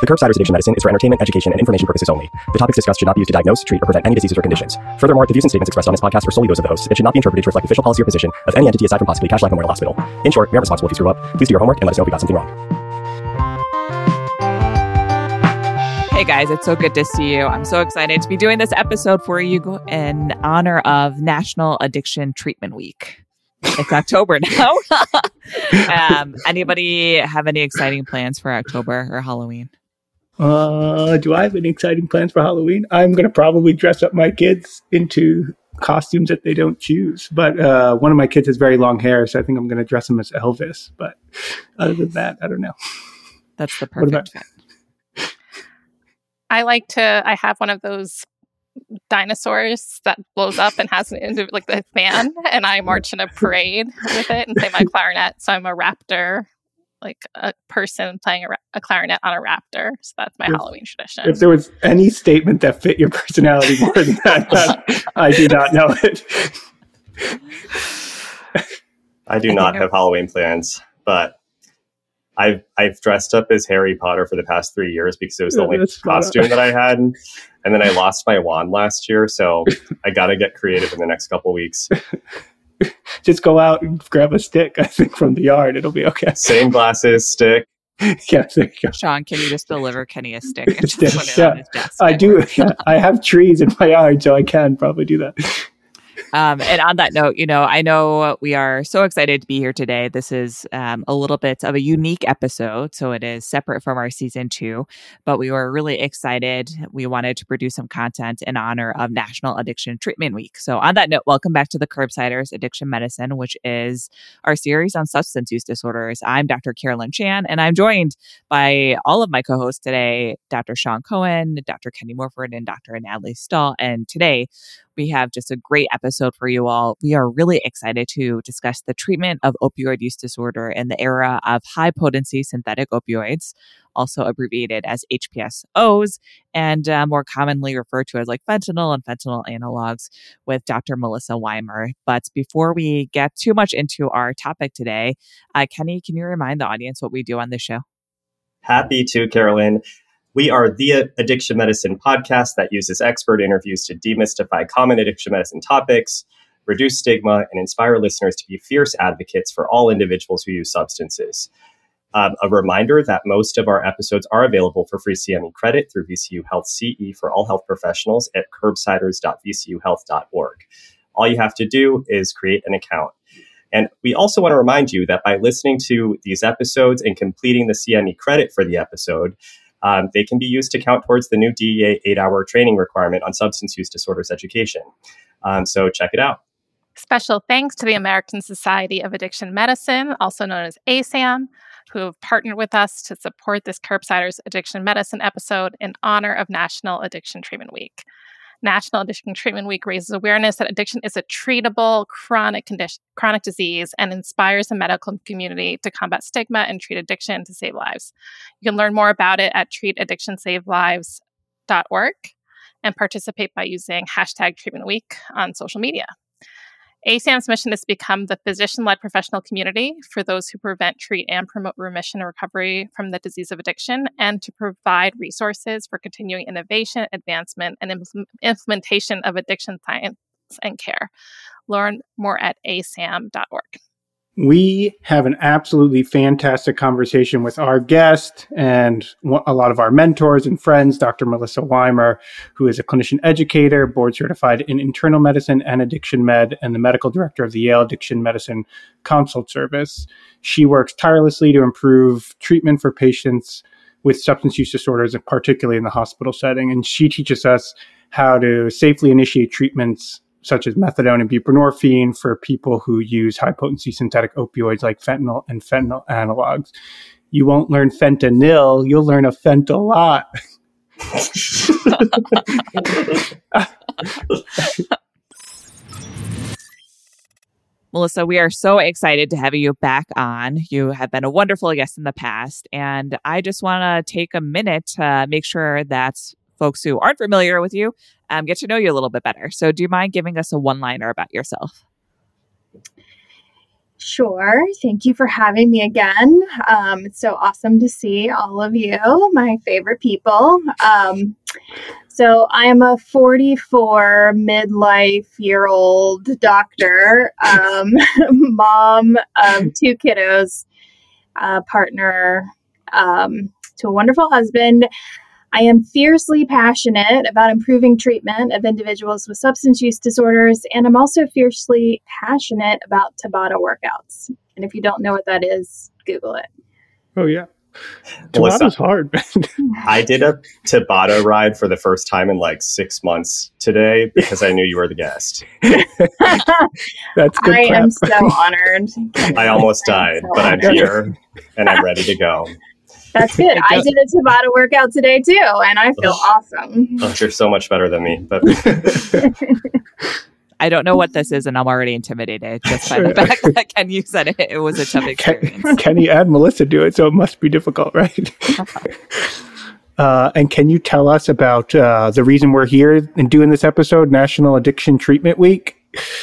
The Curbsiders Addiction Medicine is for entertainment, education, and information purposes only. The topics discussed should not be used to diagnose, treat, or prevent any diseases or conditions. Furthermore, the views and statements expressed on this podcast are solely those of the hosts and should not be interpreted to reflect official policy or position of any entity aside from possibly Cash Life Memorial Hospital. In short, we aren't responsible if you screw up. Please do your homework and let us know if we got something wrong. Hey guys, it's so good to see you. I'm so excited to be doing this episode for you in honor of National Addiction Treatment Week. It's October now. Anybody have any exciting plans for October or Halloween? Do I have any exciting plans for Halloween? I'm going to probably dress up my kids into costumes that they don't choose. But one of my kids has very long hair, so I think I'm going to dress him as Elvis. But other than that, I don't know. That's the perfect fit. I have one of those dinosaurs that blows up and has like the fan, and I march in a parade with it and play my clarinet. So I'm a raptor, like a person playing a clarinet on a raptor. So that's my Halloween tradition. If there was any statement that fit your personality more than that, I do not know it. I do not have Halloween plans, but I've dressed up as Harry Potter for the past 3 years because it was the only costume that I had. And then I lost my wand last year, so I got to get creative in the next couple weeks. Just go out and grab a stick, I think, from the yard. It'll be okay. Same glasses, stick. Yeah, there you go. Sean, can you just deliver Kenny a stick and just put it on his desk? I do. Yeah, I have trees in my yard, so I can probably do that. And on that note, I know we are so excited to be here today. This is a little bit of a unique episode, so it is separate from our season 2, but we were really excited. We wanted to produce some content in honor of National Addiction Treatment Week. So on that note, welcome back to the Curbsiders Addiction Medicine, which is our series on substance use disorders. I'm Dr. Carolyn Chan, and I'm joined by all of my co-hosts today, Dr. Sean Cohen, Dr. Kenny Morford, and Dr. Natalie Stahl. And today, we have just a great episode for you all. We are really excited to discuss the treatment of opioid use disorder in the era of high-potency synthetic opioids, also abbreviated as HPSOs, and more commonly referred to as like fentanyl and fentanyl analogs, with Dr. Melissa Weimer. But before we get too much into our topic today, Kenny, can you remind the audience what we do on this show? Happy to, Carolyn. We are the Addiction Medicine podcast that uses expert interviews to demystify common addiction medicine topics, reduce stigma, and inspire listeners to be fierce advocates for all individuals who use substances. A reminder that most of our episodes are available for free CME credit through VCU Health CE for all health professionals at curbsiders.vcuhealth.org. All you have to do is create an account. And we also want to remind you that by listening to these episodes and completing the CME credit for the episode, they can be used to count towards the new DEA 8-hour training requirement on substance use disorders education. So check it out. Special thanks to the American Society of Addiction Medicine, also known as ASAM, who have partnered with us to support this Curbsiders Addiction Medicine episode in honor of National Addiction Treatment Week. National Addiction Treatment Week raises awareness that addiction is a treatable chronic disease and inspires the medical community to combat stigma and treat addiction to save lives. You can learn more about it at treataddictionsavelives.org and participate by using #TreatmentWeek on social media. ASAM's mission is to become the physician-led professional community for those who prevent, treat, and promote remission and recovery from the disease of addiction, and to provide resources for continuing innovation, advancement, and implementation of addiction science and care. Learn more at asam.org. We have an absolutely fantastic conversation with our guest and a lot of our mentors and friends, Dr. Melissa Weimer, who is a clinician educator, board certified in internal medicine and addiction med, and the medical director of the Yale Addiction Medicine Consult Service. She works tirelessly to improve treatment for patients with substance use disorders, and particularly in the hospital setting. And she teaches us how to safely initiate treatments such as methadone and buprenorphine for people who use high-potency synthetic opioids like fentanyl and fentanyl analogs. You won't learn fentanyl, you'll learn a fent-a-lot. Melissa, we are so excited to have you back on. You have been a wonderful guest in the past, and I just want to take a minute to make sure that folks who aren't familiar with you get to know you a little bit better. So do you mind giving us a one-liner about yourself? Sure. Thank you for having me again. It's so awesome to see all of you, my favorite people. So I am a 44 midlife-year-old doctor, mom of 2 kiddos, partner to a wonderful husband. I am fiercely passionate about improving treatment of individuals with substance use disorders, and I'm also fiercely passionate about Tabata workouts. And if you don't know what that is, Google it. Oh, yeah. Tabata's hard. I did a Tabata ride for the first time in like 6 months today because I knew you were the guest. That's good. I am so honored. I almost died, but I'm here and I'm ready to go. That's good. I did a Tabata workout today too, and I feel awesome. Oh, you're so much better than me. But I don't know what this is, and I'm already intimidated just by the fact that Kenny said it was a tough experience. Kenny and Melissa do it, so it must be difficult, right? And can you tell us about the reason we're here and doing this episode, National Addiction Treatment Week?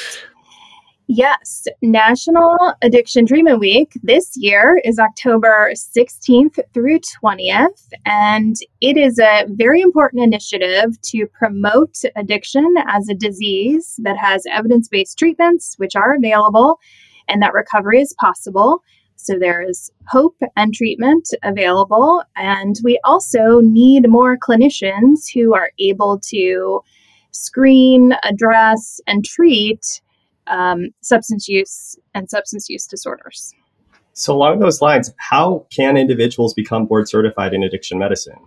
Yes, National Addiction Treatment Week this year is October 16th through 20th, and it is a very important initiative to promote addiction as a disease that has evidence-based treatments which are available and that recovery is possible. So there is hope and treatment available, and we also need more clinicians who are able to screen, address, and treat substance use and substance use disorders. So along those lines, how can individuals become board certified in addiction medicine?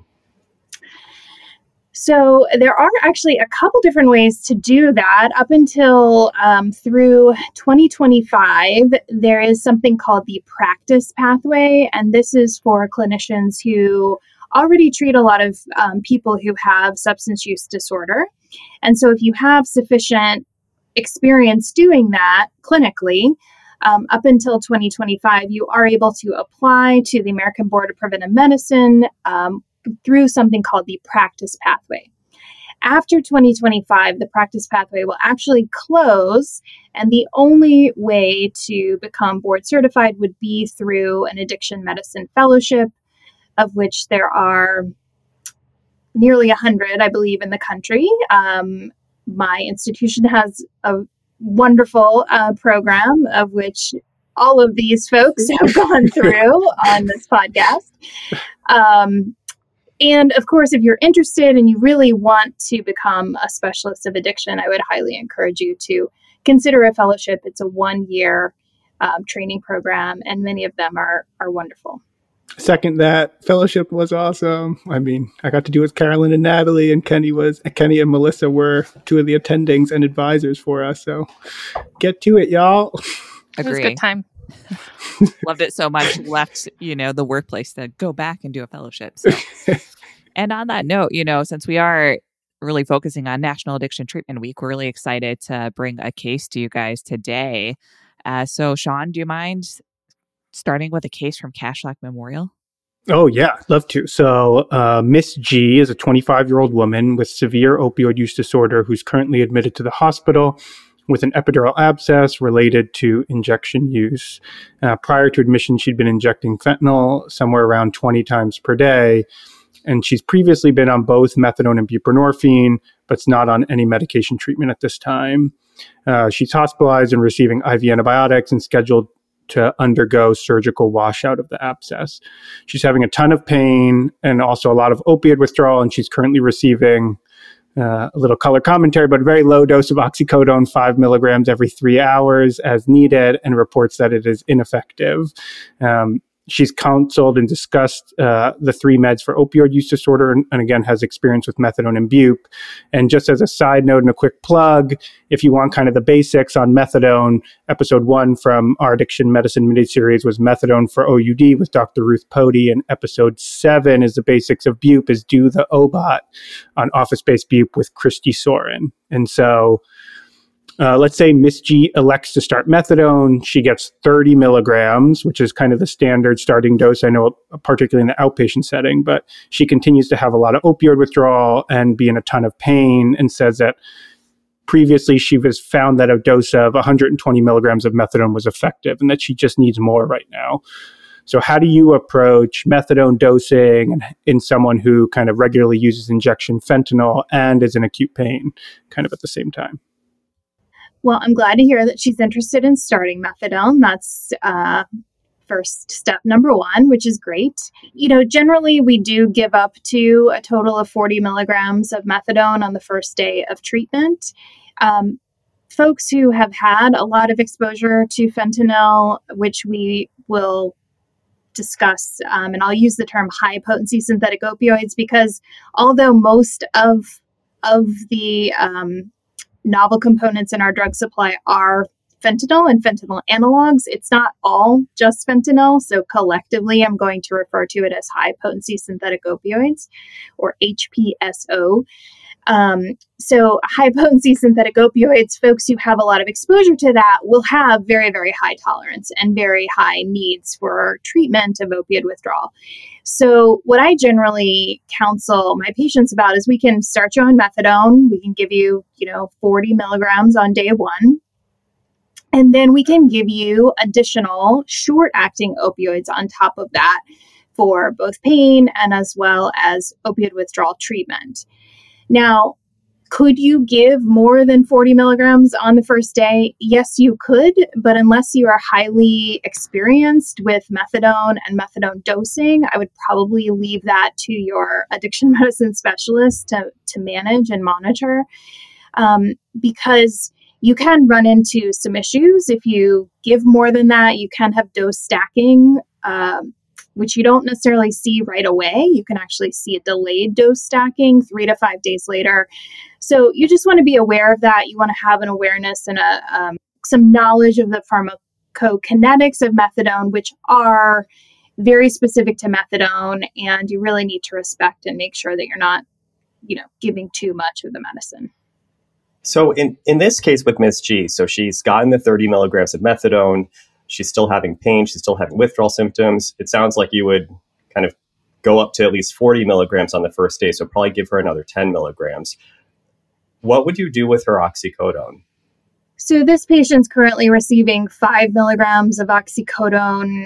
So there are actually a couple different ways to do that. Up until through 2025, there is something called the practice pathway, and this is for clinicians who already treat a lot of people who have substance use disorder. And so if you have sufficient experience doing that clinically, up until 2025, you are able to apply to the American Board of Preventive Medicine through something called the practice pathway. After 2025, the practice pathway will actually close, and the only way to become board certified would be through an addiction medicine fellowship, of which there are nearly 100, I believe, in the country. My institution has a wonderful program of which all of these folks have gone through on this podcast. And of course, if you're interested and you really want to become a specialist of addiction, I would highly encourage you to consider a fellowship. It's a 1-year training program, and many of them are wonderful. Second, that fellowship was awesome. I mean, I got to do it with Carolyn and Natalie, and Kenny and Melissa were 2 of the attendings and advisors for us. So get to it, y'all. It was a good time. Loved it so much. Left, the workplace to go back and do a fellowship. So. And on that note, since we are really focusing on National Addiction Treatment Week, we're really excited to bring a case to you guys today. So Sean, do you mind starting with a case from Cashlack Memorial? Oh, yeah, love to. So Miss G is a 25-year-old woman with severe opioid use disorder who's currently admitted to the hospital with an epidural abscess related to injection use. Prior to admission, she'd been injecting fentanyl somewhere around 20 times per day, and she's previously been on both methadone and buprenorphine, but's not on any medication treatment at this time. She's hospitalized and receiving IV antibiotics and scheduled to undergo surgical washout of the abscess. She's having a ton of pain and also a lot of opioid withdrawal, and she's currently receiving a little color commentary, but a very low dose of oxycodone, 5 milligrams every 3 hours as needed, and reports that it is ineffective. She's counseled and discussed the 3 meds for opioid use disorder, and again, has experience with methadone and bupe. And just as a side note and a quick plug, if you want kind of the basics on methadone, episode 1 from our addiction medicine miniseries was methadone for OUD with Dr. Ruth Pody, and episode 7 is the basics of bupe, is Do the OBOT on office-based bupe with Christy Soren. And so let's say Miss G elects to start methadone. She gets 30 milligrams, which is kind of the standard starting dose, I know, particularly in the outpatient setting, but she continues to have a lot of opioid withdrawal and be in a ton of pain, and says that previously she was found that a dose of 120 milligrams of methadone was effective and that she just needs more right now. So how do you approach methadone dosing in someone who kind of regularly uses injection fentanyl and is in acute pain kind of at the same time? Well, I'm glad to hear that she's interested in starting methadone. That's first step number one, which is great. Generally we do give up to a total of 40 milligrams of methadone on the first day of treatment. Folks who have had a lot of exposure to fentanyl, which we will discuss, and I'll use the term high potency synthetic opioids, because although most of the novel components in our drug supply are fentanyl and fentanyl analogs, it's not all just fentanyl. So collectively, I'm going to refer to it as high potency synthetic opioids, or HPSO. So high potency synthetic opioids, folks who have a lot of exposure to that will have very, very high tolerance and very high needs for treatment of opiate withdrawal. So what I generally counsel my patients about is we can start you on methadone. We can give you, 40 milligrams on day one. And then we can give you additional short-acting opioids on top of that for both pain and as well as opiate withdrawal treatment. Now, could you give more than 40 milligrams on the first day? Yes, you could, but unless you are highly experienced with methadone and methadone dosing, I would probably leave that to your addiction medicine specialist to manage and monitor, because you can run into some issues. If you give more than that, you can have dose stacking, which you don't necessarily see right away. You can actually see a delayed dose stacking 3 to 5 days later. So you just want to be aware of that. You want to have an awareness and some knowledge of the pharmacokinetics of methadone, which are very specific to methadone, and you really need to respect and make sure that you're not, giving too much of the medicine. So in this case with Ms. G, so she's gotten the 30 milligrams of methadone. She's still having pain. She's still having withdrawal symptoms. It sounds like you would kind of go up to at least 40 milligrams on the first day, so probably give her another 10 milligrams. What would you do with her oxycodone? So this patient's currently receiving 5 milligrams of oxycodone,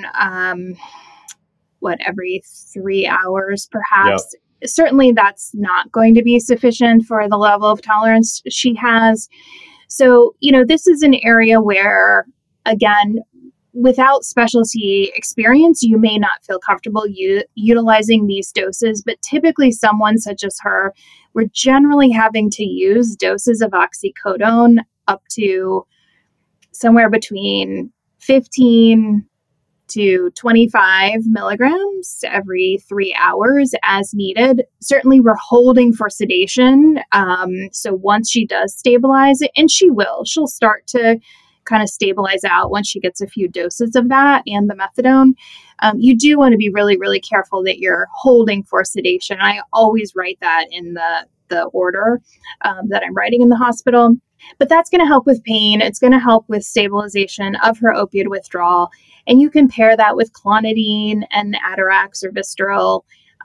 every 3 hours perhaps. Yep. Certainly that's not going to be sufficient for the level of tolerance she has. So, this is an area where, again, without specialty experience, you may not feel comfortable utilizing these doses, but typically someone such as her, we're generally having to use doses of oxycodone up to somewhere between 15 to 25 milligrams every 3 hours as needed. Certainly we're holding for sedation. So once she does stabilize it, and she'll start to kind of stabilize out once she gets a few doses of that and the methadone. You do want to be really, really careful that you're holding for sedation. I always write that in the order that I'm writing in the hospital. But that's going to help with pain. It's going to help with stabilization of her opioid withdrawal. And you can pair that with clonidine and Atarax or Vistaril,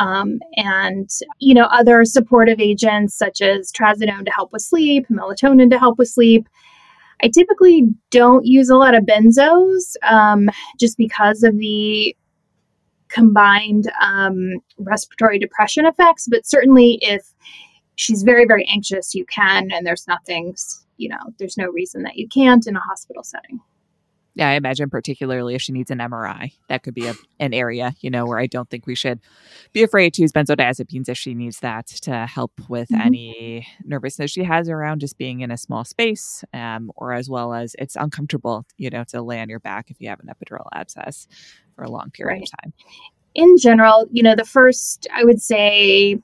and other supportive agents such as trazodone to help with sleep, melatonin to help with sleep. I typically don't use a lot of benzos just because of the combined respiratory depression effects. But certainly if she's very, very anxious, you can, and there's there's no reason that you can't in a hospital setting. Yeah, I imagine particularly if she needs an MRI, that could be an area, where I don't think we should be afraid to use benzodiazepines if she needs that to help with any nervousness she has around just being in a small space, or as well as it's uncomfortable, to lay on your back if you have an epidural abscess for a long period of time. In general, the first, I would say,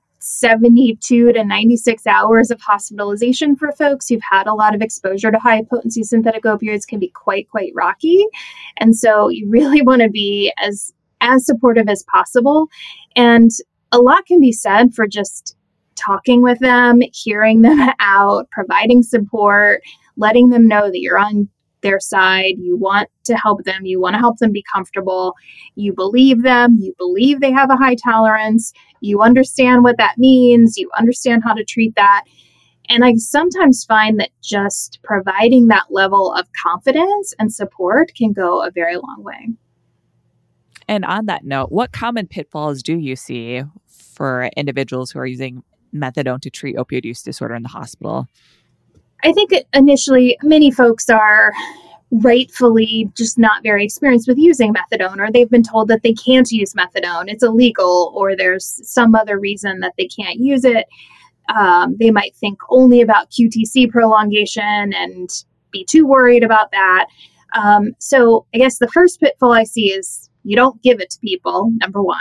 72 to 96 hours of hospitalization for folks who've had a lot of exposure to high potency synthetic opioids can be quite rocky. And so you really want to be as supportive as possible. And a lot can be said for just talking with them, hearing them out, providing support, letting them know that you're on their side. You want to help them. You want to help them be comfortable. You believe them. You believe they have a high tolerance. You understand what that means. You understand how to treat that. And I sometimes find that just providing that level of confidence and support can go a very long way. And on that note, what common pitfalls do you see for individuals who are using methadone to treat opioid use disorder in the hospital? I think initially many folks are rightfully just not very experienced with using methadone, or they've been told that they can't use methadone, it's illegal, or there's some other reason that they can't use it. They might think only about QTC prolongation and be too worried about that. So I guess the first pitfall I see is you don't give it to people, number one.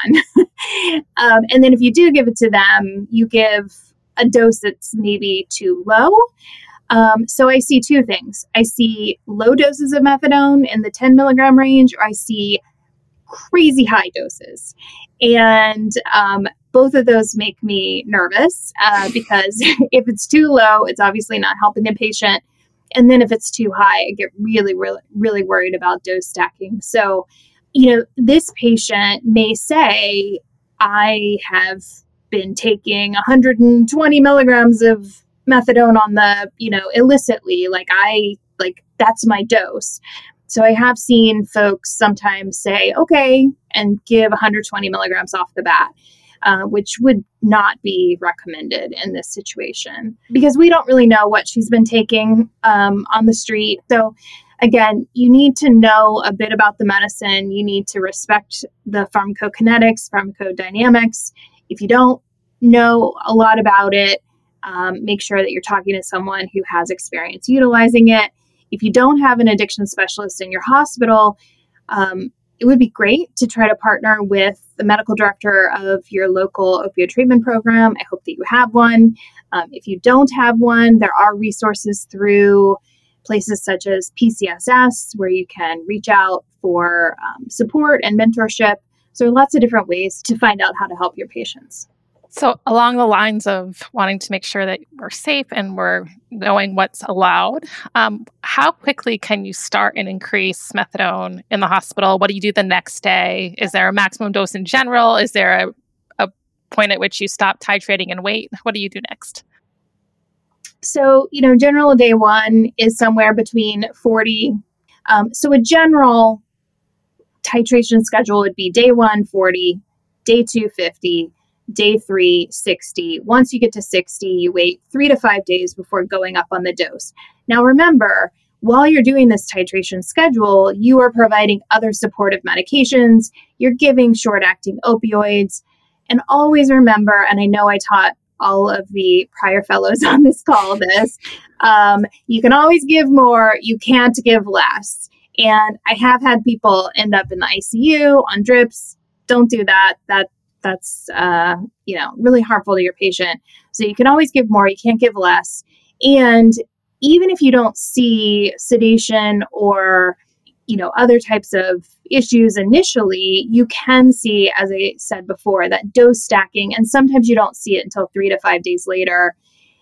And then if you do give it to them, you give a dose that's maybe too low. So I see two things. I see low doses of methadone in the 10 milligram range, or I see crazy high doses. And both of those make me nervous because if it's too low, it's obviously not helping the patient. And then if it's too high, I get really, really, really worried about dose stacking. So, this patient may say, I have been taking 120 milligrams of methadone on the, illicitly, that's my dose. So I have seen folks sometimes say, okay, and give 120 milligrams off the bat, which would not be recommended in this situation because we don't really know what she's been taking on the street. So again, you need to know a bit about the medicine. You need to respect the pharmacokinetics, pharmacodynamics. If you don't know a lot about it, make sure that you're talking to someone who has experience utilizing it. If you don't have an addiction specialist in your hospital, it would be great to try to partner with the medical director of your local opioid treatment program. I hope that you have one. If you don't have one, there are resources through places such as PCSS where you can reach out for support and mentorship. So lots of different ways to find out how to help your patients. So along the lines of wanting to make sure that we're safe and we're knowing what's allowed, how quickly can you start and increase methadone in the hospital? What do you do the next day? Is there a maximum dose in general? Is there a point at which you stop titrating and wait? What do you do next? So, general day one is somewhere between 40. So a general titration schedule would be day 1, 40, day 2, 50, day 3, 60. Once you get to 60, you wait 3 to 5 days before going up on the dose. Now, remember, while you're doing this titration schedule, you are providing other supportive medications. You're giving short-acting opioids. And always remember, and I know I taught all of the prior fellows on this call this, you can always give more, you can't give less. And I have had people end up in the ICU on drips. Don't do that. That's really harmful to your patient. So you can always give more, you can't give less. And even if you don't see sedation or other types of issues initially, you can see, as I said before, that dose stacking, and sometimes you don't see it until 3 to 5 days later.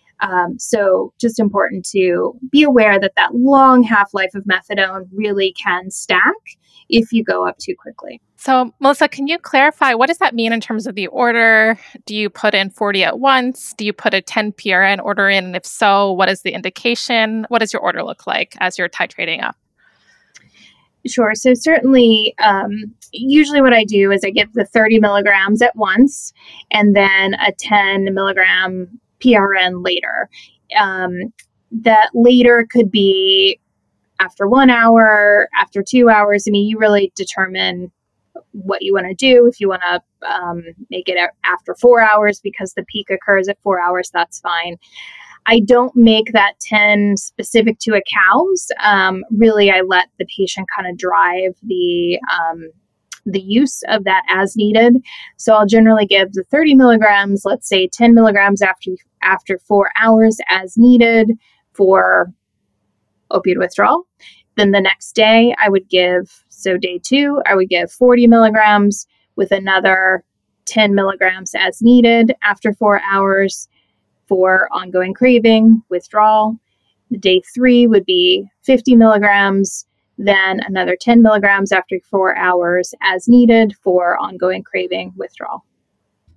So just important to be aware that long half-life of methadone really can stack if you go up too quickly. So, Melissa, can you clarify, what does that mean in terms of the order? Do you put in 40 at once? Do you put a 10 PRN order in? And if so, what is the indication? What does your order look like as you're titrating up? Sure. So certainly, usually what I do is I give the 30 milligrams at once and then a 10 milligram PRN later. That later could be after 1 hour, after 2 hours. I mean, you really determine what you want to do. If you want to make it after 4 hours because the peak occurs at 4 hours, that's fine. I don't make that 10 specific to a COWS. Really, I let the patient kind of drive the use of that as needed. So I'll generally give the 30 milligrams, let's say 10 milligrams after 4 hours as needed for opioid withdrawal. Then the next day I would give, so day 2, I would give 40 milligrams with another 10 milligrams as needed after 4 hours for ongoing craving, withdrawal. Day 3 would be 50 milligrams, then another 10 milligrams after 4 hours as needed for ongoing craving, withdrawal.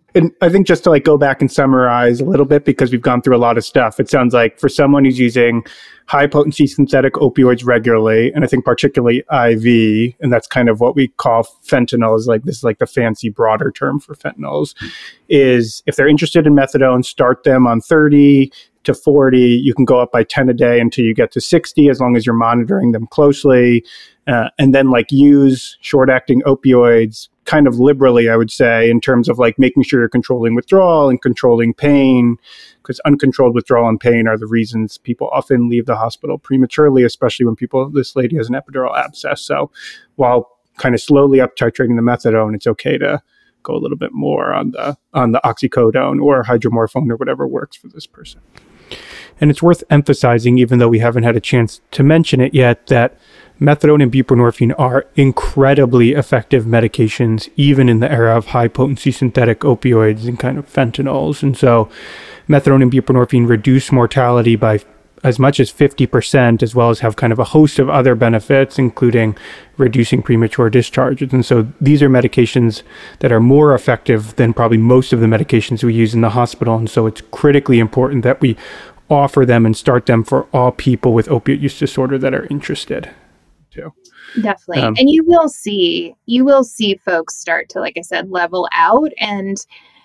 And I think just to like go back and summarize a little bit, because we've gone through a lot of stuff, it sounds like for someone who's using high potency synthetic opioids regularly, and I think particularly IV, and that's kind of what we call fentanyl, is like this is like the fancy broader term for fentanyls, is if they're interested in methadone, start them on 30 to 40. You can go up by 10 a day until you get to 60, as long as you're monitoring them closely. And then like use short acting opioids kind of liberally, I would say, in terms of like making sure you're controlling withdrawal and controlling pain, because uncontrolled withdrawal and pain are the reasons people often leave the hospital prematurely, especially when this lady has an epidural abscess. So while kind of slowly up titrating the methadone, it's okay to go a little bit more on the oxycodone or hydromorphone or whatever works for this person. And it's worth emphasizing, even though we haven't had a chance to mention it yet, that methadone and buprenorphine are incredibly effective medications, even in the era of high-potency synthetic opioids and kind of fentanyls. And so methadone and buprenorphine reduce mortality by as much as 50%, as well as have kind of a host of other benefits, including reducing premature discharges. And so these are medications that are more effective than probably most of the medications we use in the hospital. And so it's critically important that we offer them and start them for all people with opiate use disorder that are interested too. Definitely. And you will see folks start to, like I said, level out. And,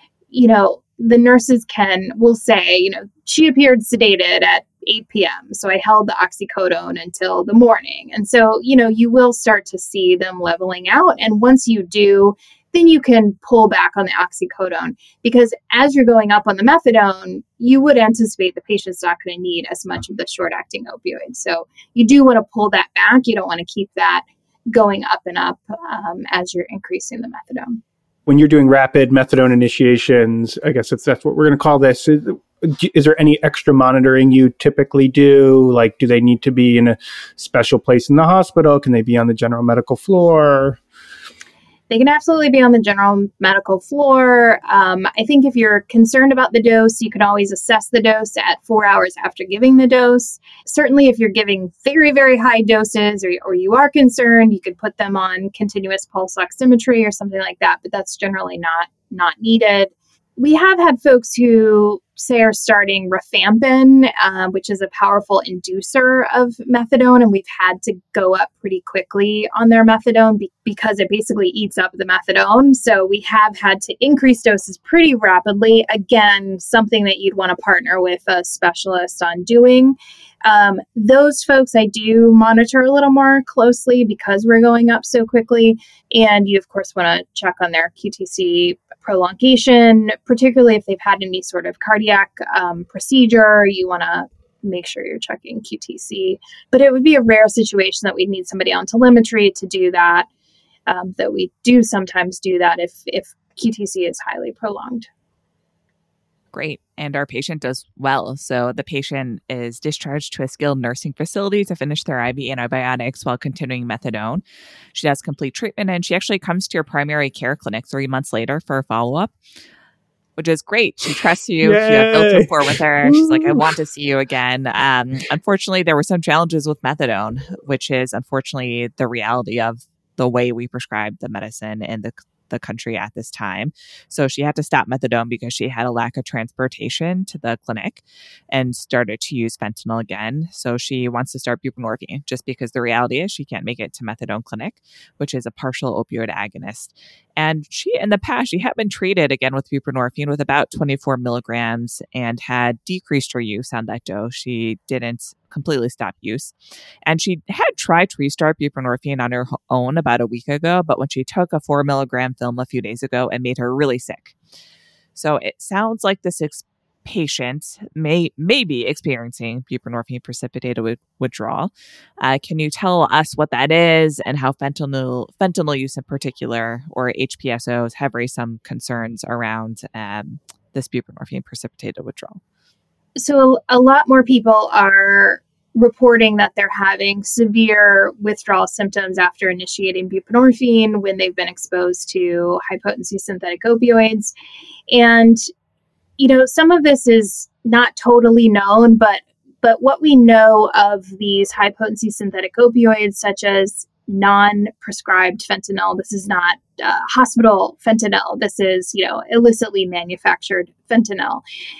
the nurses will say, she appeared sedated at 8 p.m. So I held the oxycodone until the morning. And so, you will start to see them leveling out. And once you do, then you can pull back on the oxycodone, because as you're going up on the methadone, you would anticipate the patient's not going to need as much of the short-acting opioid. So you do want to pull that back. You don't want to keep that going up and up as you're increasing the methadone. When you're doing rapid methadone initiations, I guess that's what we're going to call this. Is there any extra monitoring you typically do? Like, do they need to be in a special place in the hospital? Can they be on the general medical floor? They can absolutely be on the general medical floor. I think if you're concerned about the dose, you can always assess the dose at 4 hours after giving the dose. Certainly, if you're giving very, very high doses or you are concerned, you could put them on continuous pulse oximetry or something like that, but that's generally not needed. We have had folks who say are starting rifampin, which is a powerful inducer of methadone, and we've had to go up pretty quickly on their methadone because it basically eats up the methadone. So we have had to increase doses pretty rapidly. Again, something that you'd want to partner with a specialist on doing. Those folks I do monitor a little more closely because we're going up so quickly. And you, of course, want to check on their QTC prolongation, particularly if they've had any sort of cardiac procedure. You want to make sure you're checking QTC. But it would be a rare situation that we'd need somebody on telemetry to do that, that we do sometimes do that if QTC is highly prolonged. Great. And our patient does well. So the patient is discharged to a skilled nursing facility to finish their IV antibiotics while continuing methadone. She does complete treatment, and she actually comes to your primary care clinic 3 months later for a follow-up, which is great. She trusts you. Yay! You have built rapport with her. She's like, I want to see you again. Unfortunately, there were some challenges with methadone, which is unfortunately the reality of the way we prescribe the medicine in the country at this time. So she had to stop methadone because she had a lack of transportation to the clinic and started to use fentanyl again. So she wants to start buprenorphine just because the reality is she can't make it to methadone clinic, which is a partial opioid agonist. And in the past, she had been treated again with buprenorphine with about 24 milligrams and had decreased her use on that dose. She didn't completely stop use. And she had tried to restart buprenorphine on her own about a week ago, but when she took a 4 milligram film a few days ago, it made her really sick. So it sounds like this patient may be experiencing buprenorphine precipitated withdrawal. Can you tell us what that is and how fentanyl use in particular, or HPSOs, have raised some concerns around this buprenorphine precipitated withdrawal? So a lot more people are reporting that they're having severe withdrawal symptoms after initiating buprenorphine when they've been exposed to high-potency synthetic opioids. And, some of this is not totally known, but what we know of these high-potency synthetic opioids, such as non-prescribed fentanyl. This is not hospital fentanyl. This is, illicitly manufactured fentanyl.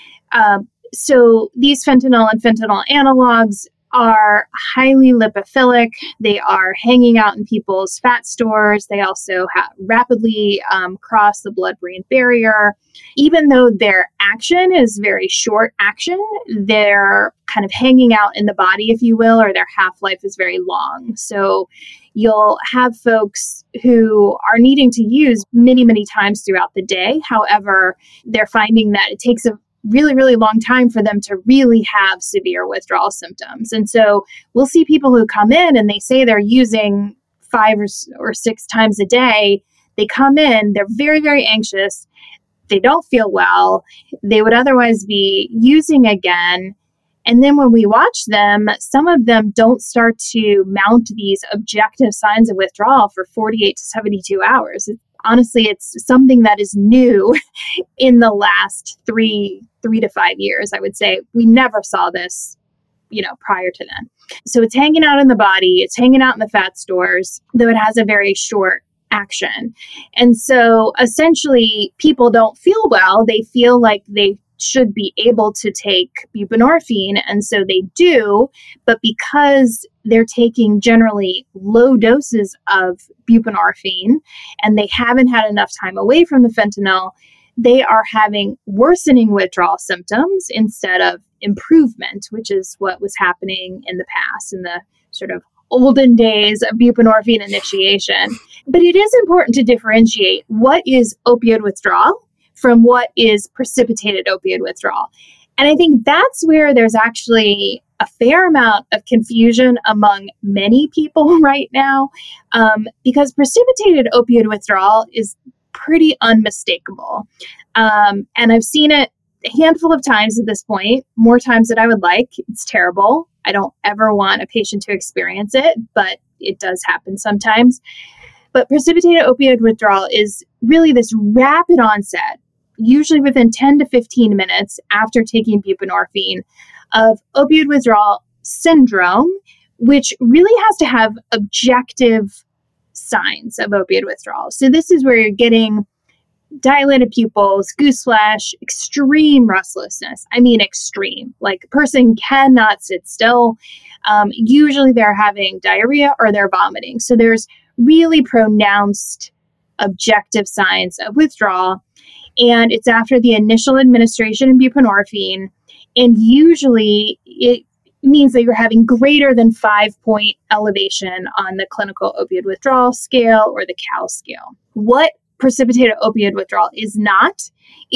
So these fentanyl and fentanyl analogs are highly lipophilic. They are hanging out in people's fat stores. They also rapidly cross the blood-brain barrier. Even though their action is very short action, they're kind of hanging out in the body, if you will, or their half-life is very long. So you'll have folks who are needing to use many, many times throughout the day. However, they're finding that it takes a really, really long time for them to really have severe withdrawal symptoms. And so we'll see people who come in and they say they're using 5 or 6 times a day. They come in, they're very, very anxious. They don't feel well. They would otherwise be using again. And then when we watch them, some of them don't start to mount these objective signs of withdrawal for 48 to 72 hours. Honestly, it's something that is new in the last three to 5 years, I would say. We never saw this, prior to then. So it's hanging out in the body, it's hanging out in the fat stores, though it has a very short action. And so essentially, people don't feel well. They feel like they should be able to take buprenorphine, and so they do, but because they're taking generally low doses of buprenorphine and they haven't had enough time away from the fentanyl, they are having worsening withdrawal symptoms instead of improvement, which is what was happening in the past, in the sort of olden days of buprenorphine initiation. But it is important to differentiate what is opioid withdrawal from what is precipitated opioid withdrawal. And I think that's where there's actually a fair amount of confusion among many people right now, because precipitated opioid withdrawal is pretty unmistakable. And I've seen it a handful of times at this point, more times than I would like. It's terrible. I don't ever want a patient to experience it, but it does happen sometimes. But precipitated opioid withdrawal is really this rapid onset, usually within 10 to 15 minutes after taking buprenorphine, of opioid withdrawal syndrome, which really has to have objective signs of opioid withdrawal. So this is where you're getting dilated pupils, goose flesh, extreme restlessness. I mean, extreme. Like, a person cannot sit still. Usually they're having diarrhea or they're vomiting. So there's really pronounced objective signs of withdrawal. And it's after the initial administration of buprenorphine. And usually it means that you're having greater than 5-point elevation on the clinical opioid withdrawal scale or the COWS scale. What precipitated opioid withdrawal is not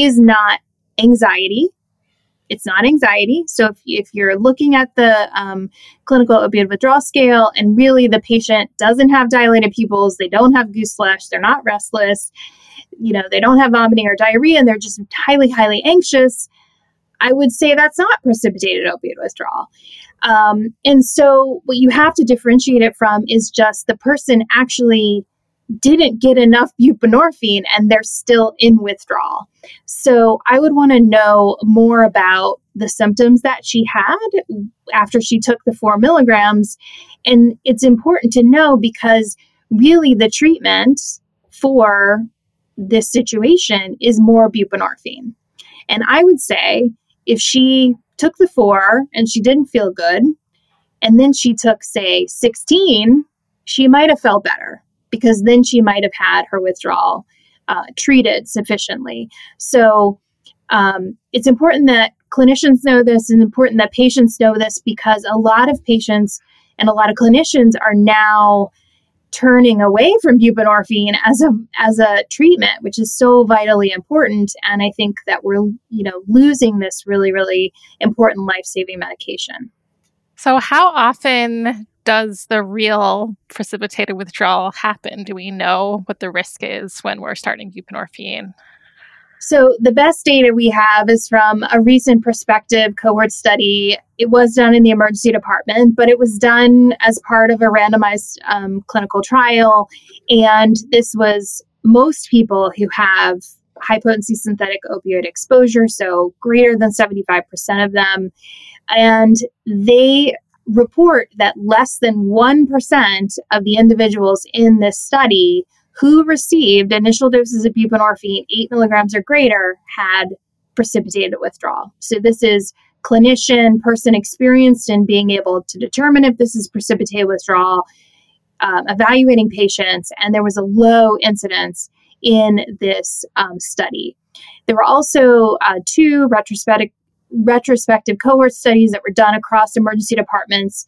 anxiety. It's not anxiety. So if you're looking at the clinical opioid withdrawal scale and really the patient doesn't have dilated pupils, they don't have goose flesh, they're not restless, they don't have vomiting or diarrhea, and they're just highly, highly anxious, I would say that's not precipitated opioid withdrawal. And so what you have to differentiate it from is just the person actually didn't get enough buprenorphine and they're still in withdrawal. So I would want to know more about the symptoms that she had after she took the 4 milligrams. And it's important to know because really the treatment for this situation is more buprenorphine. And I would say if she took the 4 and she didn't feel good, and then she took, say, 16, she might have felt better because then she might have had her withdrawal treated sufficiently. So it's important that clinicians know this and important that patients know this because a lot of patients and a lot of clinicians are now turning away from buprenorphine as a treatment, which is so vitally important. And I think that we're, losing this really, really important life-saving medication. So how often does the real precipitated withdrawal happen? Do we know what the risk is when we're starting buprenorphine? So the best data we have is from a recent prospective cohort study. It was done in the emergency department, but it was done as part of a randomized clinical trial. And this was most people who have high potency synthetic opioid exposure, so greater than 75% of them. And they report that less than 1% of the individuals in this study who received initial doses of buprenorphine 8 milligrams or greater had precipitated withdrawal. So this is clinician, person experienced in being able to determine if this is precipitated withdrawal, evaluating patients, and there was a low incidence in this study. There were also 2 retrospective cohort studies that were done across emergency departments,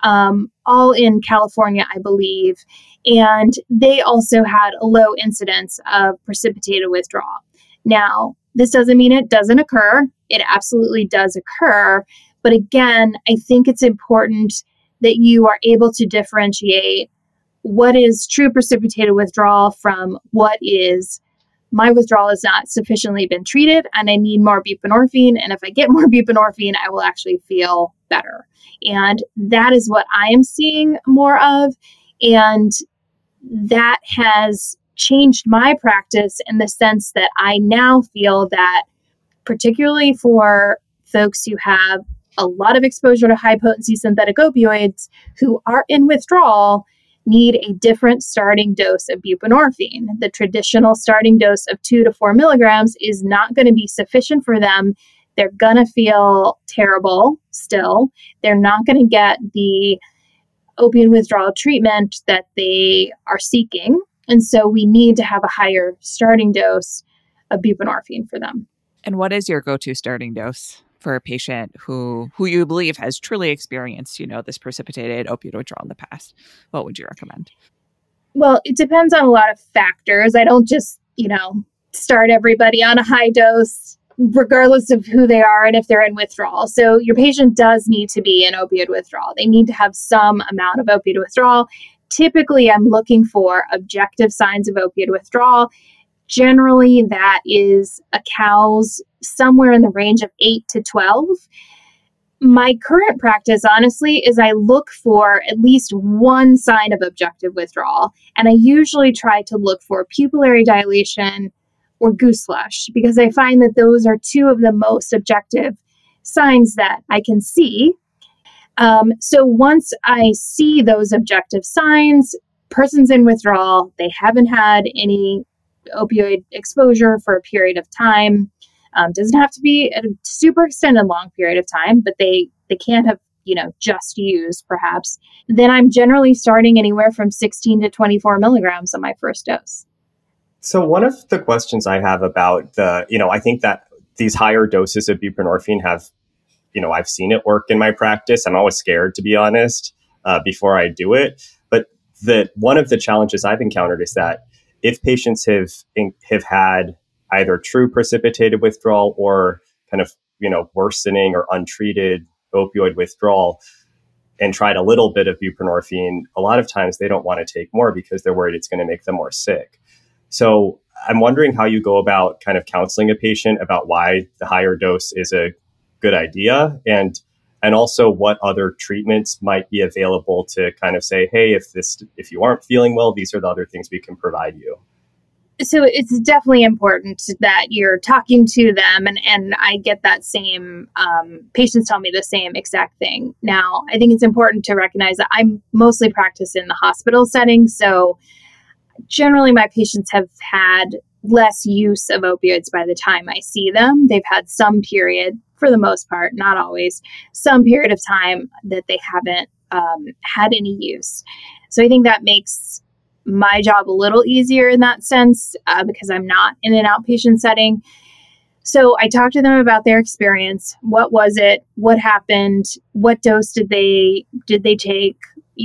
all in California, I believe, and they also had a low incidence of precipitated withdrawal. Now, this doesn't mean it doesn't occur. It absolutely does occur. But again, I think it's important that you are able to differentiate what is true precipitated withdrawal from what is my withdrawal has not sufficiently been treated and I need more buprenorphine. And if I get more buprenorphine, I will actually feel better. And that is what I am seeing more of. And that has changed my practice in the sense that I now feel that, particularly for folks who have a lot of exposure to high potency synthetic opioids who are in withdrawal, need a different starting dose of buprenorphine. The traditional starting dose of 2 to 4 milligrams is not going to be sufficient for them. They're going to feel terrible still. They're not going to get the opioid withdrawal treatment that they are seeking. And so we need to have a higher starting dose of buprenorphine for them. And what is your go-to starting dose for a patient who you believe has truly experienced, this precipitated opioid withdrawal in the past? What would you recommend? Well, it depends on a lot of factors. I don't just, start everybody on a high dose, regardless of who they are and if they're in withdrawal. So your patient does need to be in opioid withdrawal. They need to have some amount of opioid withdrawal. Typically, I'm looking for objective signs of opioid withdrawal. Generally, that is a COWS somewhere in the range of 8 to 12. My current practice, honestly, is I look for at least one sign of objective withdrawal. And I usually try to look for pupillary dilation or goose flush, because I find that those are 2 of the most objective signs that I can see. So once I see those objective signs, person's in withdrawal, they haven't had any opioid exposure for a period of time. Doesn't have to be a super extended long period of time, but they can't have, just used perhaps. Then I'm generally starting anywhere from 16 to 24 milligrams on my first dose. So one of the questions I have about I think that these higher doses of buprenorphine have, I've seen it work in my practice. I'm always scared, to be honest, before I do it. But one of the challenges I've encountered is that if patients have had either true precipitated withdrawal or kind of, worsening or untreated opioid withdrawal and tried a little bit of buprenorphine, a lot of times they don't want to take more because they're worried it's going to make them more sick. So I'm wondering how you go about kind of counseling a patient about why the higher dose is a good idea, and also what other treatments might be available to kind of say, hey, if you aren't feeling well, these are the other things we can provide you. So it's definitely important that you're talking to them, and I get that same, patients tell me the same exact thing. Now, I think it's important to recognize that I mostly practice in the hospital setting, so generally my patients have had less use of opioids by the time I see them. They've had some period, for the most part, not always, some period of time that they haven't had any use. So I think that makes my job a little easier in that sense, because I'm not in an outpatient setting. So I talked to them about their experience. What was it? What happened? What dose did they take?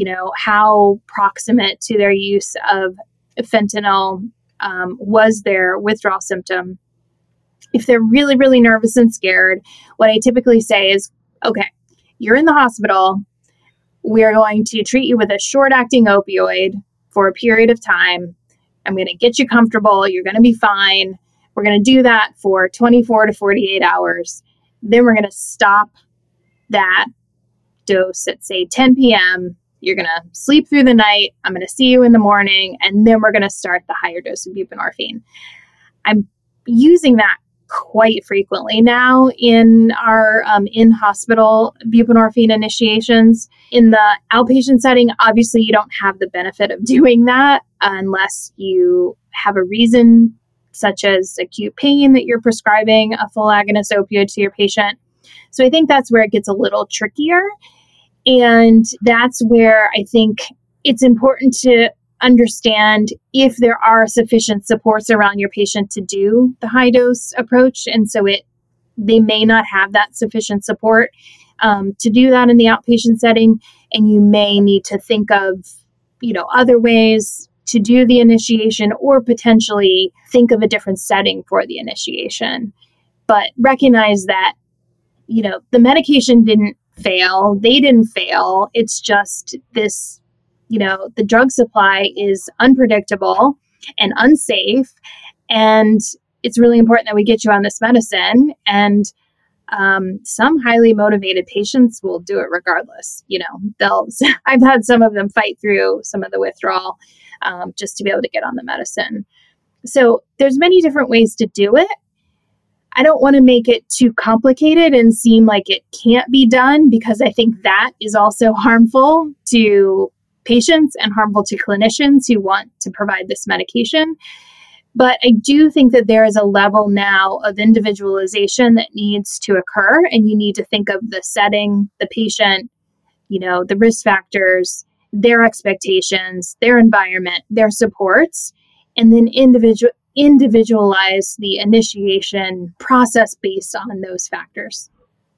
How proximate to their use of fentanyl was their withdrawal symptom? If they're really, really nervous and scared, what I typically say is, okay, you're in the hospital. We're going to treat you with a short-acting opioid for a period of time. I'm going to get you comfortable. You're going to be fine. We're going to do that for 24 to 48 hours. Then we're going to stop that dose at, say, 10 p.m. You're going to sleep through the night. I'm going to see you in the morning. And then we're going to start the higher dose of buprenorphine. I'm using that quite frequently now in our in-hospital buprenorphine initiations. In the outpatient setting, obviously you don't have the benefit of doing that unless you have a reason, such as acute pain, that you're prescribing a full agonist opioid to your patient. So I think that's where it gets a little trickier. And that's where I think it's important to understand if there are sufficient supports around your patient to do the high dose approach. And so they may not have that sufficient support to do that in the outpatient setting. And you may need to think of, other ways to do the initiation, or potentially think of a different setting for the initiation. But recognize that, the medication didn't fail. They didn't fail. It's just this, the drug supply is unpredictable and unsafe. And it's really important that we get you on this medicine. And some highly motivated patients will do it regardless. I've had some of them fight through some of the withdrawal just to be able to get on the medicine. So there's many different ways to do it. I don't want to make it too complicated and seem like it can't be done, because I think that is also harmful to patients and harmful to clinicians who want to provide this medication. But I do think that there is a level now of individualization that needs to occur, and you need to think of the setting, the patient, the risk factors, their expectations, their environment, their supports, and then individualize the initiation process based on those factors.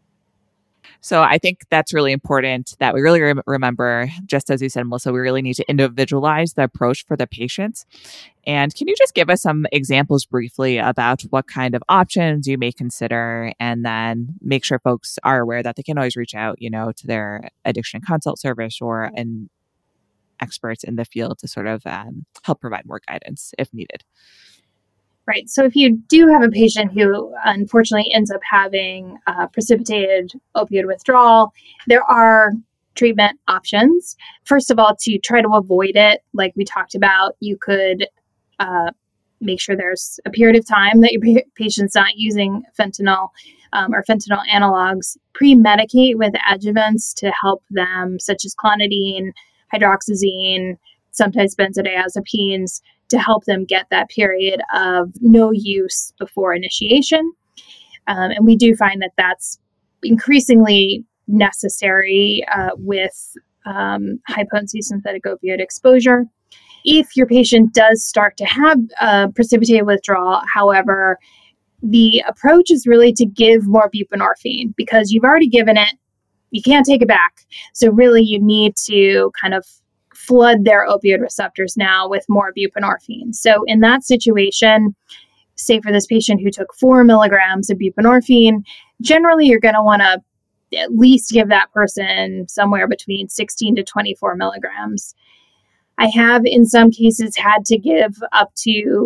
So I think that's really important that we really remember, just as you said, Melissa, we really need to individualize the approach for the patients. And can you just give us some examples briefly about what kind of options you may consider, and then make sure folks are aware that they can always reach out, to their addiction consult service or an experts in the field to sort of help provide more guidance if needed. Right. So if you do have a patient who unfortunately ends up having precipitated opioid withdrawal, there are treatment options. First of all, to try to avoid it, like we talked about, you could make sure there's a period of time that your patient's not using fentanyl or fentanyl analogs. Pre-medicate with adjuvants to help them, such as clonidine, hydroxyzine, sometimes benzodiazepines, to help them get that period of no use before initiation. And we do find that that's increasingly necessary with high potency synthetic opioid exposure. If your patient does start to have precipitated withdrawal, however, the approach is really to give more buprenorphine, because you've already given it, you can't take it back. So really you need to kind of flood their opioid receptors now with more buprenorphine. So in that situation, say for this patient who took 4 milligrams of buprenorphine, generally you're going to want to at least give that person somewhere between 16 to 24 milligrams. I have in some cases had to give up to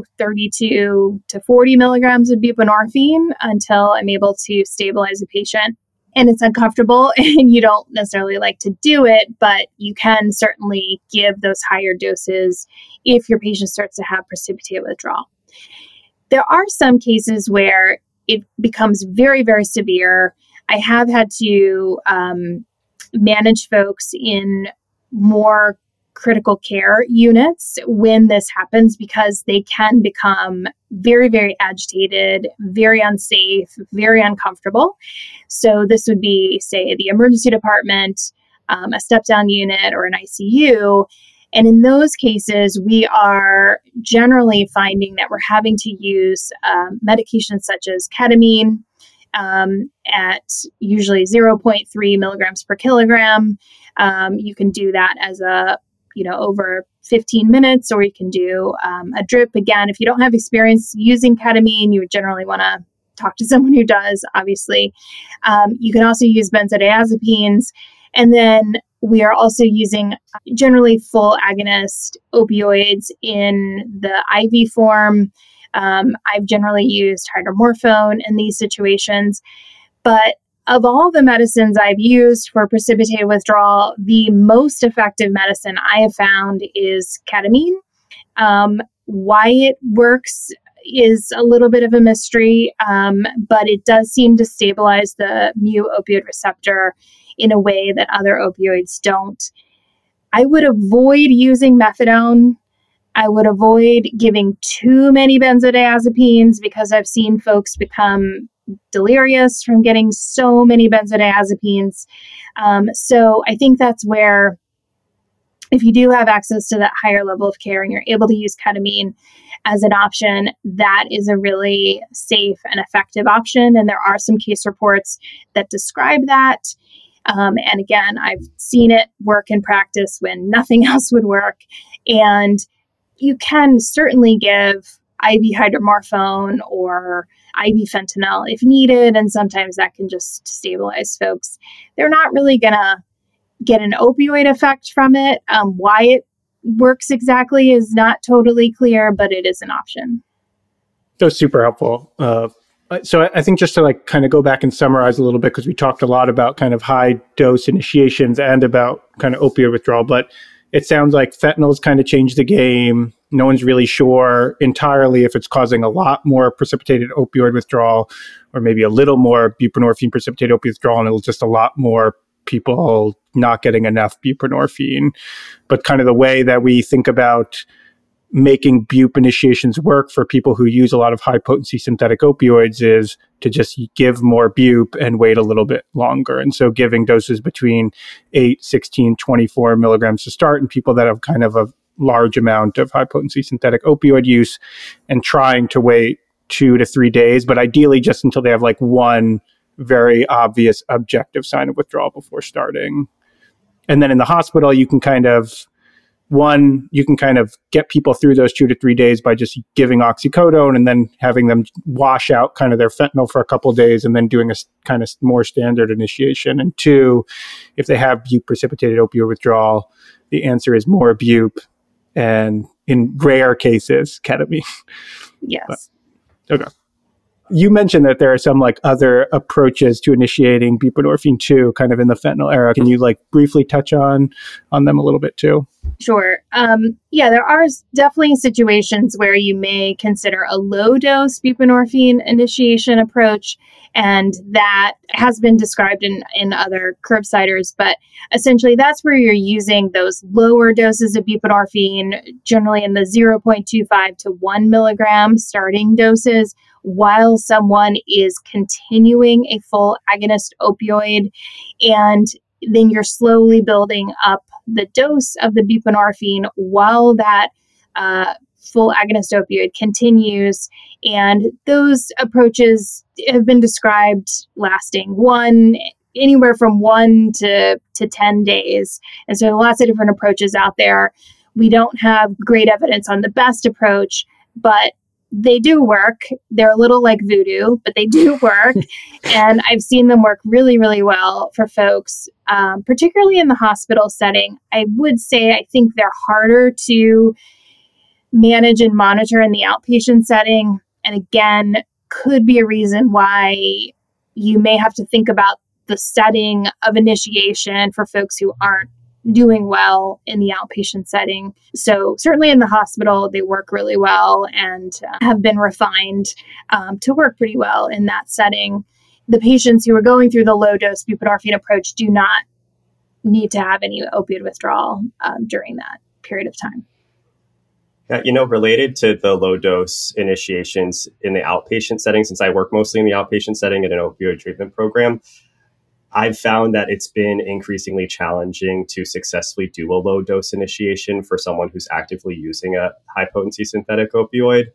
32 to 40 milligrams of buprenorphine until I'm able to stabilize the patient. And it's uncomfortable and you don't necessarily like to do it, but you can certainly give those higher doses if your patient starts to have precipitated withdrawal. There are some cases where it becomes very, very severe. I have had to manage folks in more critical care units when this happens, because they can become very, very agitated, very unsafe, very uncomfortable. So this would be, say, the emergency department, a step-down unit, or an ICU. And in those cases, we are generally finding that we're having to use medications such as ketamine at usually 0.3 milligrams per kilogram. You can do that as over 15 minutes, or you can do a drip. Again, if you don't have experience using ketamine, you would generally want to talk to someone who does, obviously. You can also use benzodiazepines. And then we are also using generally full agonist opioids in the IV form. I've generally used hydromorphone in these situations. But of all the medicines I've used for precipitated withdrawal, the most effective medicine I have found is ketamine. Why it works is a little bit of a mystery, but it does seem to stabilize the mu opioid receptor in a way that other opioids don't. I would avoid using methadone. I would avoid giving too many benzodiazepines because I've seen folks become delirious from getting so many benzodiazepines. So I think that's where, if you do have access to that higher level of care and you're able to use ketamine as an option, that is a really safe and effective option. And there are some case reports that describe that. And again, I've seen it work in practice when nothing else would work. And you can certainly give IV hydromorphone or IV fentanyl if needed, and sometimes that can just stabilize folks. They're not really going to get an opioid effect from it. Why it works exactly is not totally clear, but it is an option. That was super helpful. So I think just to like kind of go back and summarize a little bit, because we talked a lot about kind of high dose initiations and about kind of opioid withdrawal, but it sounds like fentanyl's kind of changed the game. No one's really sure entirely if it's causing a lot more precipitated opioid withdrawal or maybe a little more buprenorphine precipitated opioid withdrawal, and it'll just a lot more people not getting enough buprenorphine. But kind of the way that we think about making bupe initiations work for people who use a lot of high potency synthetic opioids is to just give more bupe and wait a little bit longer. And so giving doses between 8, 16, 24 milligrams to start in people that have kind of a large amount of high potency synthetic opioid use, and trying to wait 2 to 3 days, but ideally just until they have like one very obvious objective sign of withdrawal before starting. And then in the hospital, you can kind of get people through those 2 to 3 days by just giving oxycodone and then having them wash out kind of their fentanyl for a couple of days and then doing a kind of more standard initiation. And 2, if they have bupe precipitated opioid withdrawal, the answer is more bupe and in rare cases, ketamine. Yes. But, okay. You mentioned that there are some like other approaches to initiating buprenorphine too, kind of in the fentanyl era. Can you like briefly touch on them a little bit too? Sure. There are definitely situations where you may consider a low dose buprenorphine initiation approach, and that has been described in other curbsiders. But essentially, that's where you're using those lower doses of buprenorphine, generally in the 0.25 to 1 milligram starting doses, while someone is continuing a full agonist opioid, and then you're slowly building up the dose of the buprenorphine while that full agonist opioid continues. And those approaches have been described lasting anywhere from 1 to 10 days. And so lots of different approaches out there. We don't have great evidence on the best approach, but they do work. They're a little like voodoo, but they do work. And I've seen them work really, really well for folks, particularly in the hospital setting. I would say I think they're harder to manage and monitor in the outpatient setting. And again, could be a reason why you may have to think about the setting of initiation for folks who aren't doing well in the outpatient setting. So certainly in the hospital, they work really well and have been refined to work pretty well in that setting. The patients who are going through the low dose buprenorphine approach do not need to have any opioid withdrawal during that period of time. Yeah, related to the low dose initiations in the outpatient setting, since I work mostly in the outpatient setting in an opioid treatment program, I've found that it's been increasingly challenging to successfully do a low dose initiation for someone who's actively using a high potency synthetic opioid.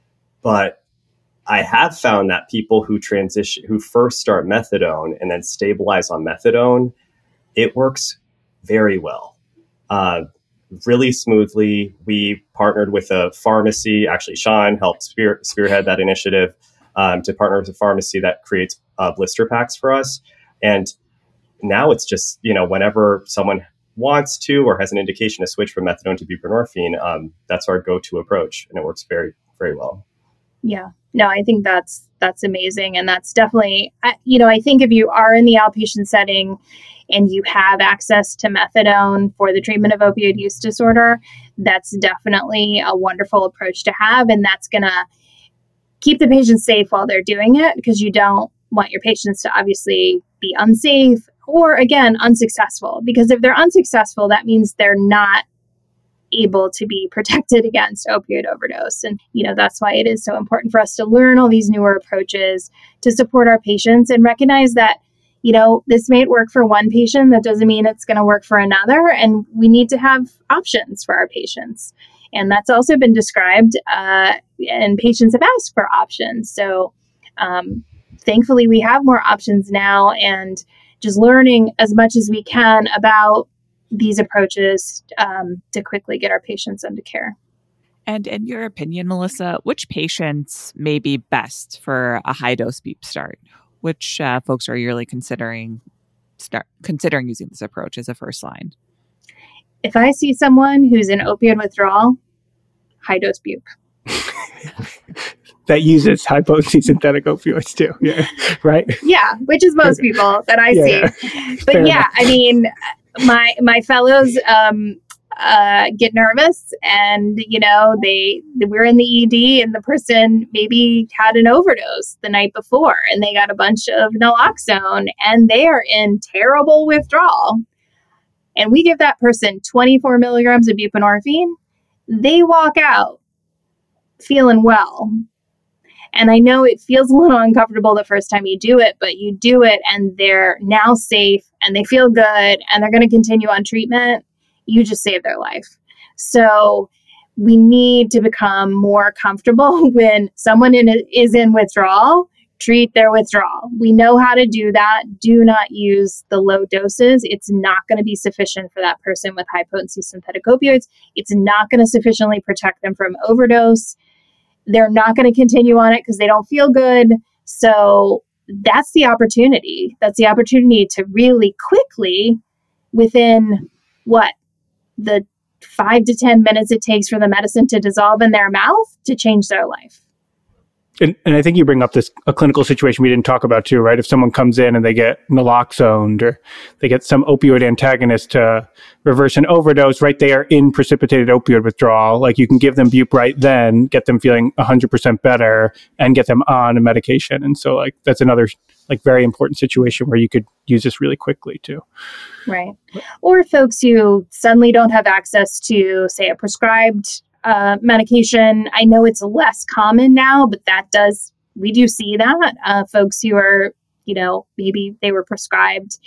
But I have found that people who first start methadone and then stabilize on methadone, it works very well, really smoothly. We partnered with a pharmacy. Actually, Sean helped spearhead that initiative to partner with a pharmacy that creates blister packs for us. And now it's just, whenever someone wants to or has an indication to switch from methadone to buprenorphine, that's our go-to approach. And it works very, very well. Yeah, no, I think that's amazing. And that's definitely, I think if you are in the outpatient setting and you have access to methadone for the treatment of opioid use disorder, that's definitely a wonderful approach to have. And that's going to keep the patient safe while they're doing it, because you don't want your patients to obviously be unsafe or, again, unsuccessful. Because if they're unsuccessful, that means they're not able to be protected against opioid overdose. And, that's why it is so important for us to learn all these newer approaches to support our patients and recognize that, this may work for one patient. That doesn't mean it's going to work for another. And we need to have options for our patients. And that's also been described, and patients have asked for options. So thankfully, we have more options now, and just learning as much as we can about these approaches to quickly get our patients into care. And in your opinion, Melissa, which patients may be best for a high-dose Bup start? Which folks are you really considering using this approach as a first line? If I see someone who's in opioid withdrawal, high-dose Bup. That uses high-potency synthetic opioids too, yeah, right? Yeah, which is most people that I see. But I mean, my fellows get nervous, and we're in the ED, and the person maybe had an overdose the night before, and they got a bunch of naloxone, and they are in terrible withdrawal. And we give that person 24 milligrams of buprenorphine. They walk out feeling well. And I know it feels a little uncomfortable the first time you do it, but you do it and they're now safe and they feel good and they're going to continue on treatment. You just saved their life. So we need to become more comfortable when someone is in withdrawal, treat their withdrawal. We know how to do that. Do not use the low doses. It's not going to be sufficient for that person with high potency synthetic opioids. It's not going to sufficiently protect them from overdose. They're not going to continue on it because they don't feel good. So that's the opportunity. That's the opportunity to really quickly, within the 5 to 10 minutes it takes for the medicine to dissolve in their mouth, to change their life. And I think you bring up a clinical situation we didn't talk about too, right? If someone comes in and they get naloxone or they get some opioid antagonist to reverse an overdose, right? They are in precipitated opioid withdrawal. Like, you can give them Bup right then, get them feeling 100% better, and get them on a medication. And so that's another very important situation where you could use this really quickly too. Right. Or folks who suddenly don't have access to, say, a prescribed medication. I know it's less common now, but we do see that. Folks who are, maybe they were prescribed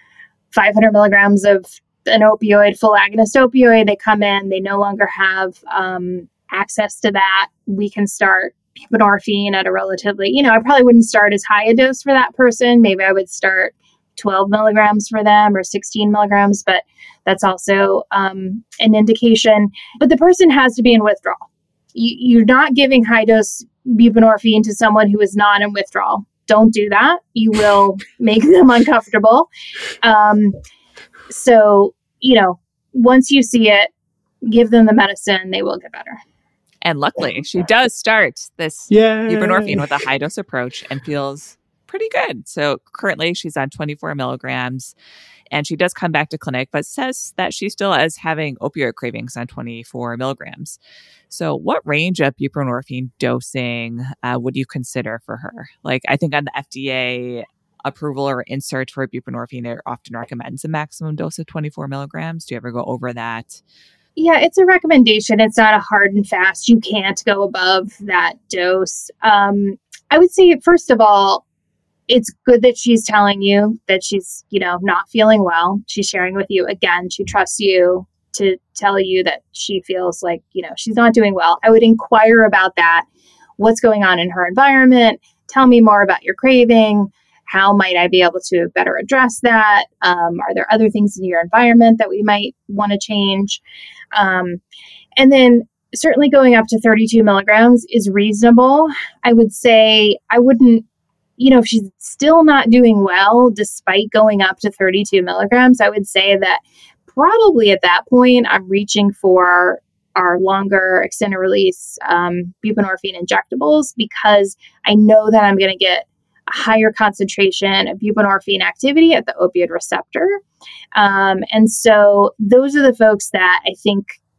500 milligrams of an opioid, full agonist opioid. They come in, they no longer have access to that. We can start buprenorphine at a relatively, I probably wouldn't start as high a dose for that person. Maybe I would start 12 milligrams for them or 16 milligrams, but that's also an indication. But the person has to be in withdrawal. You're not giving high dose buprenorphine to someone who is not in withdrawal. Don't do that. You will make them uncomfortable. So, once you see it, give them the medicine, they will get better. And luckily, she does start this buprenorphine with a high dose approach and feels pretty good. So currently she's on 24 milligrams and she does come back to clinic, but says that she still is having opioid cravings on 24 milligrams. So what range of buprenorphine dosing would you consider for her? I think on the FDA approval or insert for buprenorphine, it often recommends a maximum dose of 24 milligrams. Do you ever go over that? Yeah, it's a recommendation. It's not a hard and fast. You can't go above that dose. I would say, first of all, it's good that she's telling you that she's, not feeling well. She's sharing with you. Again, she trusts you to tell you that she feels like, she's not doing well. I would inquire about that. What's going on in her environment? Tell me more about your craving. How might I be able to better address that? Are there other things in your environment that we might want to change? And then certainly going up to 32 milligrams is reasonable. I would say I wouldn't, if she's still not doing well, despite going up to 32 milligrams, I would say that probably at that point, I'm reaching for our longer extended release buprenorphine injectables, because I know that I'm going to get a higher concentration of buprenorphine activity at the opioid receptor. And so those are the folks that I think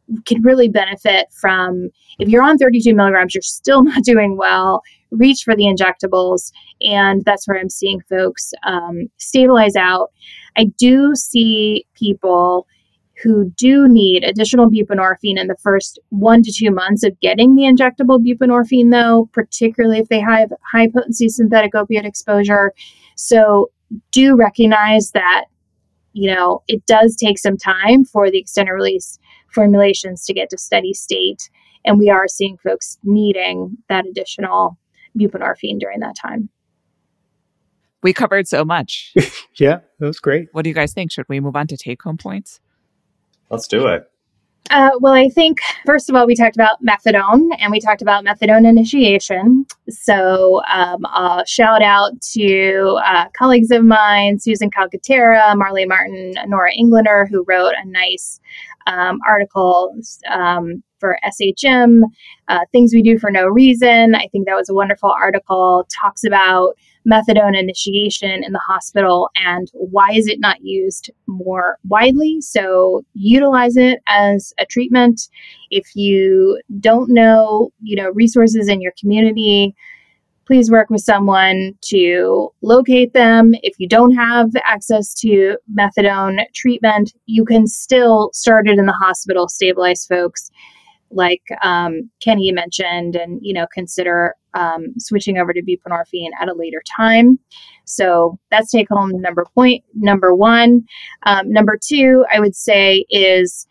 can really benefit from, if you're on 32 milligrams, you're still not doing well, reach for the injectables. And that's where I'm seeing folks stabilize out. I do see people who do need additional buprenorphine in the first 1 to 2 months of getting the injectable buprenorphine, though, particularly if they have high potency synthetic opioid exposure. So do recognize that, it does take some time for the extended release formulations to get to steady state. And we are seeing folks needing that additional buprenorphine during that time. We covered so much. Yeah, that was great. What do you guys think? Should we move on to take-home points? Let's do it. Well, I think, first of all, we talked about methadone and we talked about methadone initiation. So shout out to colleagues of mine, Susan Calcaterra, Marley Martin, Nora Englander, who wrote a nice article for SHM, Things We Do for No Reason. I think that was a wonderful article, talks about methadone initiation in the hospital and why is it not used more widely. So utilize it as a treatment. If you don't know, resources in your community, please work with someone to locate them. If you don't have access to methadone treatment, you can still start it in the hospital, stabilize folks like Kenny mentioned, and, consider switching over to buprenorphine at a later time. So that's take home number one. Number two, I would say is,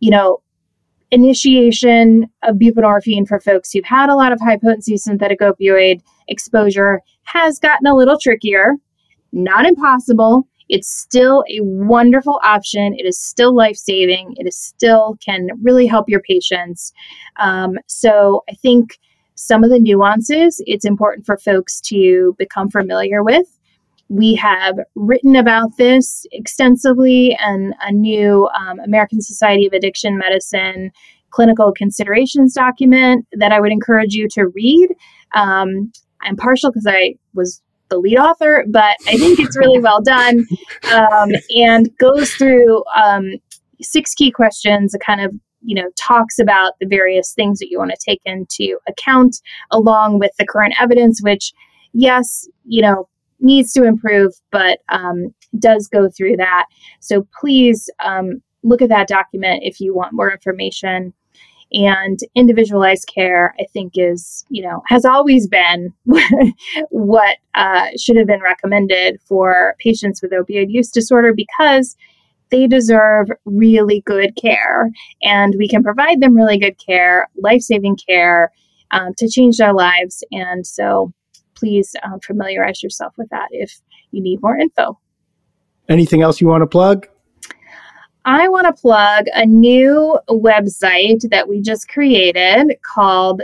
initiation of buprenorphine for folks who've had a lot of high potency synthetic opioid exposure has gotten a little trickier. Not impossible. It's still a wonderful option. It is still life-saving. It is still can really help your patients. So I think some of the nuances, it's important for folks to become familiar with. We have written about this extensively in a new American Society of Addiction Medicine clinical considerations document that I would encourage you to read. I'm partial because I was the lead author, but I think it's really well done and goes through 6 key questions, that kind of, talks about the various things that you want to take into account along with the current evidence, which, yes, needs to improve, but does go through that. So please look at that document if you want more information. And individualized care, I think, is, has always been what should have been recommended for patients with opioid use disorder because they deserve really good care. And we can provide them really good care, life-saving care to change their lives. And so please familiarize yourself with that if you need more info. Anything else you want to plug? I want to plug a new website that we just created called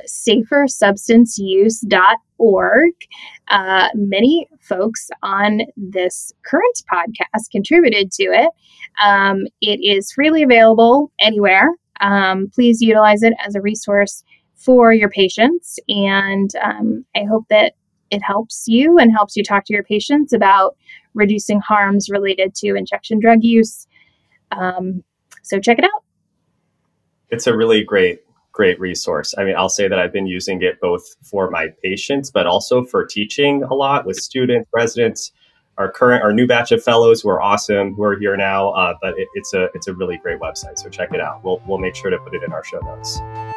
safersubstanceuse.org. Many folks on this current podcast contributed to it. It is freely available anywhere. Please utilize it as a resource for your patients. And I hope that it helps you and helps you talk to your patients about reducing harms related to injection drug use. So check it out. It's a really great resource. I mean, I'll say that I've been using it both for my patients, but also for teaching a lot with students, residents, our new batch of fellows who are awesome, who are here now. But it's a really great website. So check it out. We'll make sure to put it in our show notes.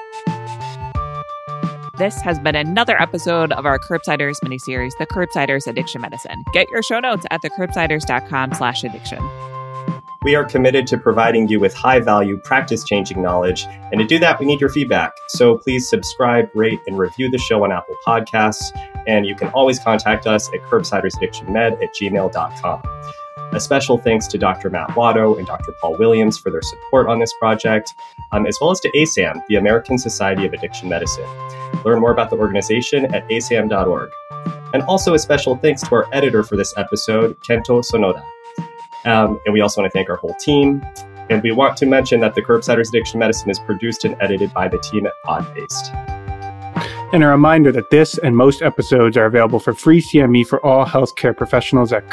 This has been another episode of our Curbsiders miniseries, The Curbsiders Addiction Medicine. Get your show notes at thecurbsiders.com/addiction. We are committed to providing you with high-value, practice-changing knowledge, and to do that, we need your feedback. So please subscribe, rate, and review the show on Apple Podcasts, and you can always contact us at curbsidersaddictionmed@gmail.com. A special thanks to Dr. Matt Watto and Dr. Paul Williams for their support on this project, as well as to ASAM, the American Society of Addiction Medicine. Learn more about the organization at asam.org. And also a special thanks to our editor for this episode, Kento Sonoda. And we also want to thank our whole team. And we want to mention that the Curbsiders Addiction Medicine is produced and edited by the team at Podpaste. And a reminder that this and most episodes are available for free CME for all healthcare professionals at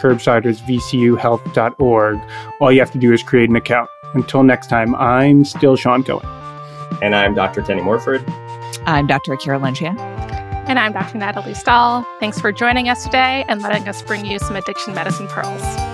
curbsidersvcuhealth.org. All you have to do is create an account. Until next time, I'm still Sean Cohen. And I'm Dr. Kenny Morford. I'm Dr. Carolyn Chia. And I'm Dr. Natalie Stahl. Thanks for joining us today and letting us bring you some addiction medicine pearls.